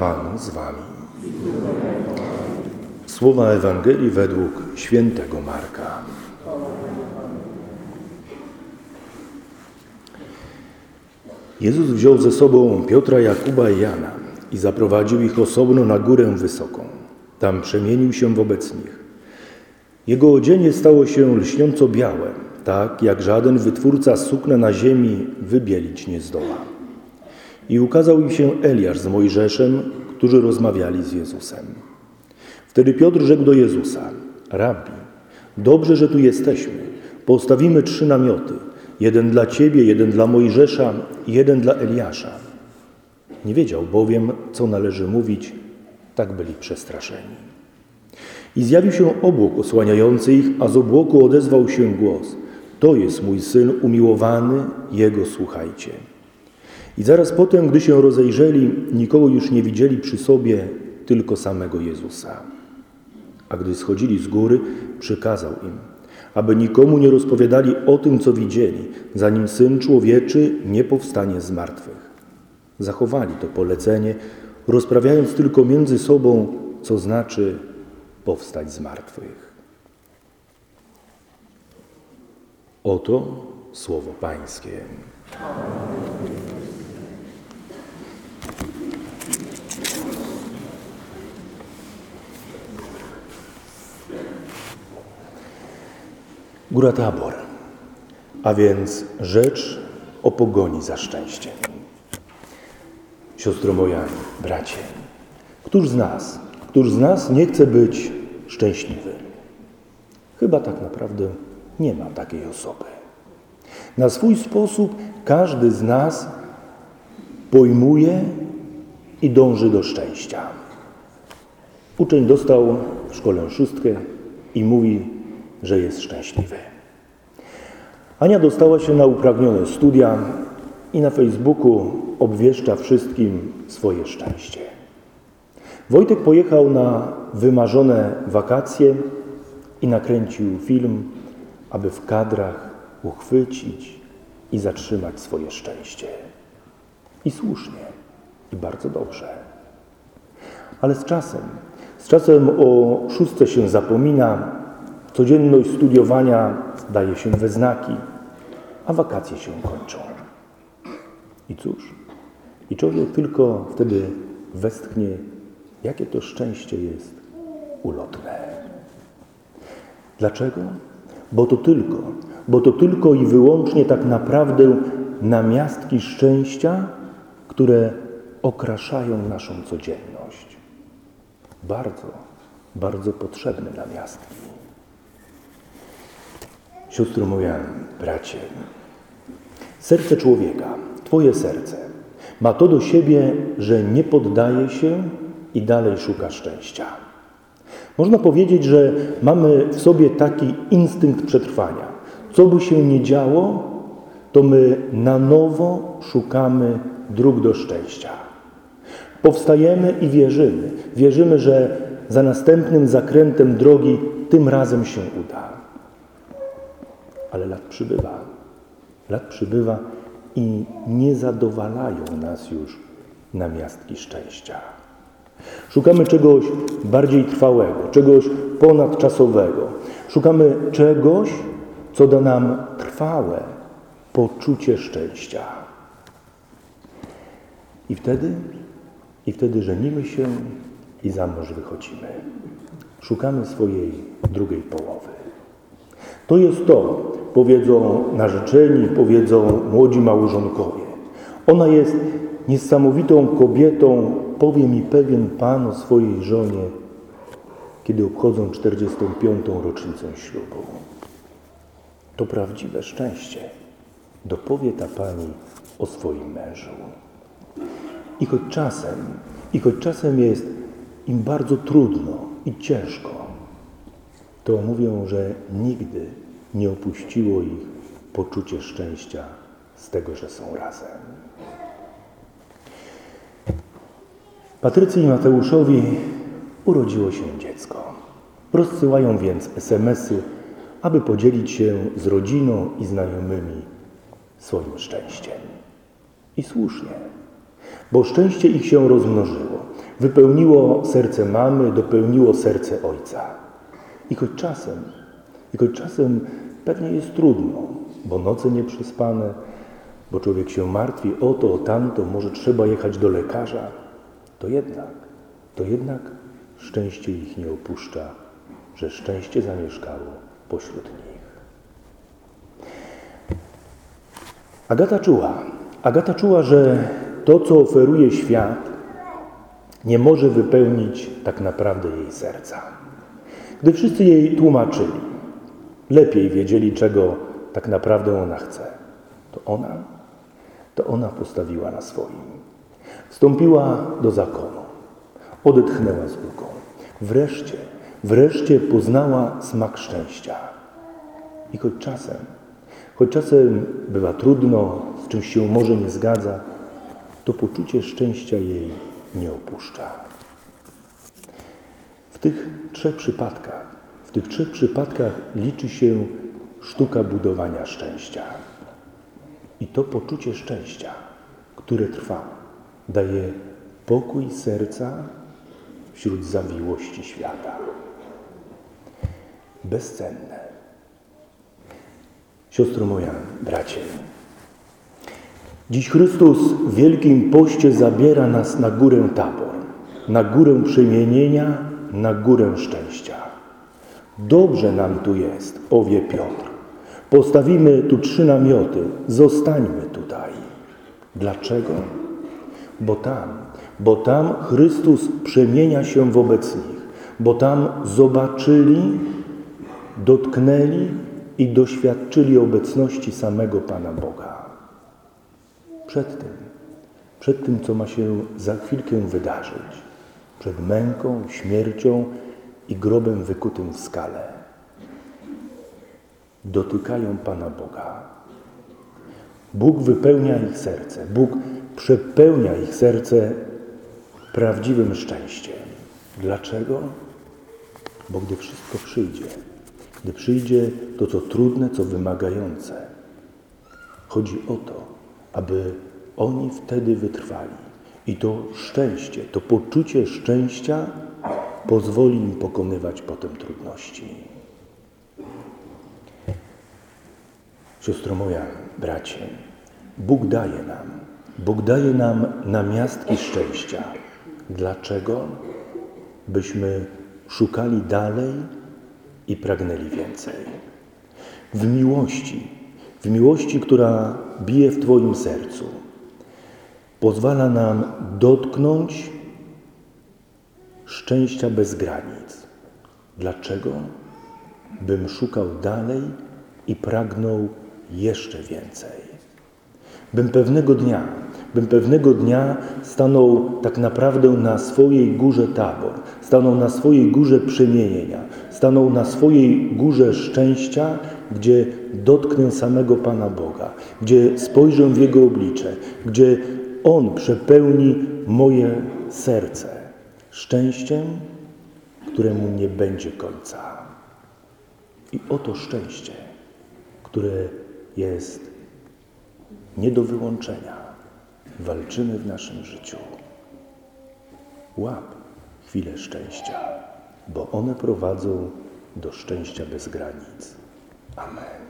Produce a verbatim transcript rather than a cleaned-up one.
Pan z wami. Słowa Ewangelii według świętego Marka. Jezus wziął ze sobą Piotra, Jakuba i Jana i zaprowadził ich osobno na górę wysoką. Tam przemienił się wobec nich. Jego odzienie stało się lśniąco białe, tak jak żaden wytwórca sukna na ziemi wybielić nie zdoła. I ukazał im się Eliasz z Mojżeszem, którzy rozmawiali z Jezusem. Wtedy Piotr rzekł do Jezusa: Rabbi, dobrze, że tu jesteśmy. Postawimy trzy namioty. Jeden dla Ciebie, jeden dla Mojżesza i jeden dla Eliasza. Nie wiedział bowiem, co należy mówić, tak byli przestraszeni. I zjawił się obłok osłaniający ich, a z obłoku odezwał się głos: To jest mój Syn umiłowany, Jego słuchajcie. I zaraz potem, gdy się rozejrzeli, nikogo już nie widzieli przy sobie, tylko samego Jezusa. A gdy schodzili z góry, przykazał im, aby nikomu nie rozpowiadali o tym, co widzieli, zanim Syn Człowieczy nie powstanie z martwych. Zachowali to polecenie, rozprawiając tylko między sobą, co znaczy powstać z martwych. Oto słowo Pańskie. Góra Tabor, a więc rzecz o pogoni za szczęściem. Siostro moja, bracie, któż z nas, któż z nas nie chce być szczęśliwy? Chyba tak naprawdę nie ma takiej osoby. Na swój sposób każdy z nas pojmuje i dąży do szczęścia. Uczeń dostał w szkole szóstkę i mówi, że jest szczęśliwy. Ania dostała się na upragnione studia i na Facebooku obwieszcza wszystkim swoje szczęście. Wojtek pojechał na wymarzone wakacje i nakręcił film, aby w kadrach uchwycić i zatrzymać swoje szczęście. I słusznie, i bardzo dobrze. Ale z czasem, z czasem o szóstce się zapomina, codzienność studiowania daje się we znaki, a wakacje się kończą. I cóż? I człowiek tylko wtedy westchnie, jakie to szczęście jest ulotne. Dlaczego? Bo to tylko, bo to tylko i wyłącznie tak naprawdę namiastki szczęścia, które okraszają naszą codzienność. Bardzo, bardzo potrzebne namiastki. Siostro moja, bracie, serce człowieka, Twoje serce, ma to do siebie, że nie poddaje się i dalej szuka szczęścia. Można powiedzieć, że mamy w sobie taki instynkt przetrwania. Co by się nie działo, to my na nowo szukamy dróg do szczęścia. Powstajemy i wierzymy. Wierzymy, że za następnym zakrętem drogi tym razem się uda. Ale lat przybywa. Lat przybywa i nie zadowalają nas już namiastki szczęścia. Szukamy czegoś bardziej trwałego, czegoś ponadczasowego. Szukamy czegoś, co da nam trwałe poczucie szczęścia. I wtedy, i wtedy żenimy się i za mąż wychodzimy. Szukamy swojej drugiej połowy. To jest to, powiedzą narzeczeni, powiedzą młodzi małżonkowie. Ona jest niesamowitą kobietą, powie mi pewien Pan o swojej żonie, kiedy obchodzą czterdziestą piątą rocznicę ślubu. To prawdziwe szczęście, dopowie ta Pani o swoim mężu. I choć czasem, i choć czasem jest im bardzo trudno i ciężko, to mówią, że nigdy nie opuściło ich poczucie szczęścia z tego, że są razem. Patrycji i Mateuszowi urodziło się dziecko. Rozsyłają więc es em esy, aby podzielić się z rodziną i znajomymi swoim szczęściem. I słusznie, bo szczęście ich się rozmnożyło. wypełniło serce mamy, dopełniło serce ojca. I choć czasem, i choć czasem pewnie jest trudno, bo noce nieprzespane, bo człowiek się martwi o to, o tamto, może trzeba jechać do lekarza, to jednak, to jednak szczęście ich nie opuszcza, że szczęście zamieszkało pośród nich. Agata czuła, Agata czuła, że to, co oferuje świat, nie może wypełnić tak naprawdę jej serca. Gdy wszyscy jej tłumaczyli, lepiej wiedzieli, czego tak naprawdę ona chce, to ona, to ona postawiła na swoim. Wstąpiła do zakonu, odetchnęła z ulgą. Wreszcie, wreszcie poznała smak szczęścia. I choć czasem, choć czasem bywa trudno, z czymś się może nie zgadza, to poczucie szczęścia jej nie opuszcza. W tych trzech przypadkach, w tych trzech przypadkach liczy się sztuka budowania szczęścia. I to poczucie szczęścia, które trwa, daje pokój serca wśród zawiłości świata. Bezcenne. Siostro moja, bracie, dziś Chrystus w Wielkim Poście zabiera nas na górę Tabor, na górę przemienienia, na górę szczęścia. Dobrze nam tu jest, powie Piotr. Postawimy tu trzy namioty, zostańmy tutaj. Dlaczego? Bo tam, bo tam Chrystus przemienia się wobec nich, bo tam zobaczyli, dotknęli i doświadczyli obecności samego Pana Boga. Przed tym, przed tym, co ma się za chwilkę wydarzyć, przed męką, śmiercią i grobem wykutym w skale, dotykają Pana Boga. Bóg wypełnia ich serce, Bóg przepełnia ich serce prawdziwym szczęściem. Dlaczego? Bo gdy wszystko przyjdzie, gdy przyjdzie to, co trudne, co wymagające, chodzi o to, aby oni wtedy wytrwali. I to szczęście, to poczucie szczęścia pozwoli im pokonywać potem trudności. Siostro moja, bracie, Bóg daje nam, Bóg daje nam namiastki szczęścia. Dlaczego? Byśmy szukali dalej i pragnęli więcej. W miłości, w miłości, która bije w Twoim sercu, pozwala nam dotknąć szczęścia bez granic. Dlaczego? Bym szukał dalej i pragnął jeszcze więcej. Bym pewnego dnia, bym pewnego dnia stanął tak naprawdę na swojej górze Tabor, stanął na swojej górze przemienienia, stanął na swojej górze szczęścia, gdzie dotknę samego Pana Boga, gdzie spojrzę w Jego oblicze, gdzie On przepełni moje serce szczęściem, któremu nie będzie końca. I oto szczęście, które jest nie do wyłączenia. Walczymy w naszym życiu. Łap chwilę szczęścia, bo one prowadzą do szczęścia bez granic. Amen.